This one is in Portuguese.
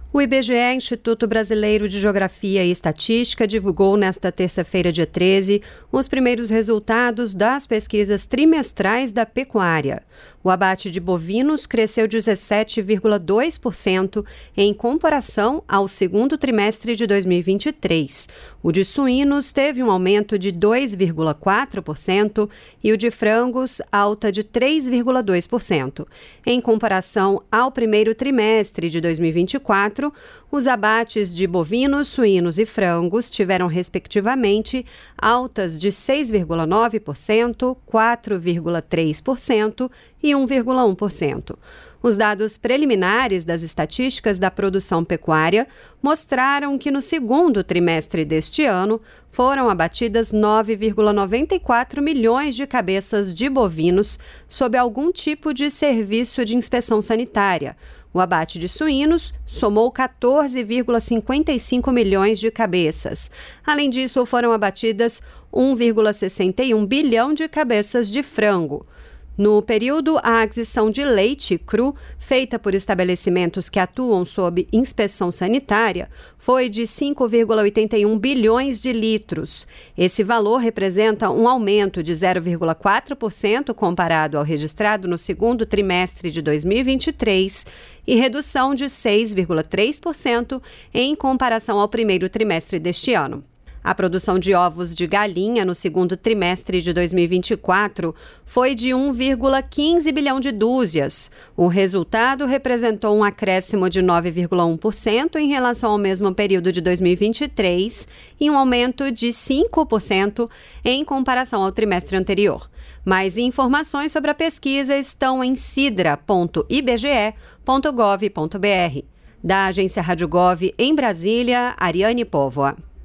O IBGE, Instituto Brasileiro de Geografia e Estatística, divulgou nesta terça-feira, dia 13, os primeiros resultados das pesquisas trimestrais da pecuária. O abate de bovinos cresceu 17,2% em comparação ao segundo trimestre de 2023. O de suínos teve um aumento de 2,4% e o de frangos, alta de 3,2%. Em comparação ao primeiro trimestre de 2024, os abates de bovinos, suínos e frangos tiveram, respectivamente, altas de 6,9%, 4,3% e 1,1%. Os dados preliminares das estatísticas da produção pecuária mostraram que no segundo trimestre deste ano foram abatidas 9,94 milhões de cabeças de bovinos sob algum tipo de serviço de inspeção sanitária. O abate de suínos somou 14,55 milhões de cabeças. Além disso, foram abatidas 1,61 bilhão de cabeças de frango. No período, a aquisição de leite cru, feita por estabelecimentos que atuam sob inspeção sanitária, foi de 5,81 bilhões de litros. Esse valor representa um aumento de 0,4% comparado ao registrado no segundo trimestre de 2023 e redução de 6,3% em comparação ao primeiro trimestre deste ano. A produção de ovos de galinha no segundo trimestre de 2024 foi de 1,15 bilhão de dúzias. O resultado representou um acréscimo de 9,1% em relação ao mesmo período de 2023 e um aumento de 5% em comparação ao trimestre anterior. Mais informações sobre a pesquisa estão em sidra.ibge.gov.br. Da agência Rádio Gov em Brasília, Ariane Póvoa.